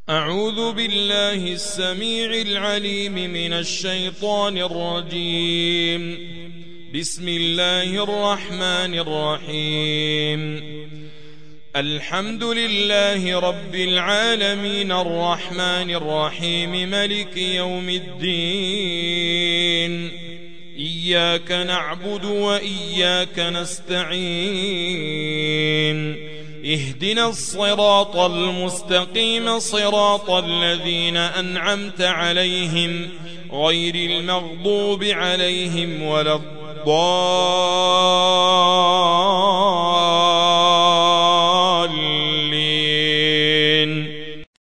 أعوذ بالله السميع العليم من الشيطان الرجيم. بسم الله الرحمن الرحيم. الحمد لله رب العالمين الرحمن الرحيم ملك يوم الدين. إياك نعبد وإياك نستعين. اهدنا الصراط المستقيم صراط الذين أنعمت عليهم غير المغضوب عليهم ولا الضالين.